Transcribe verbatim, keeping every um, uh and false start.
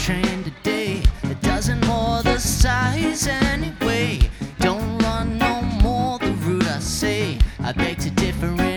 train today. A dozen more the size anyway. Don't run no more the route I say. I beg to differ.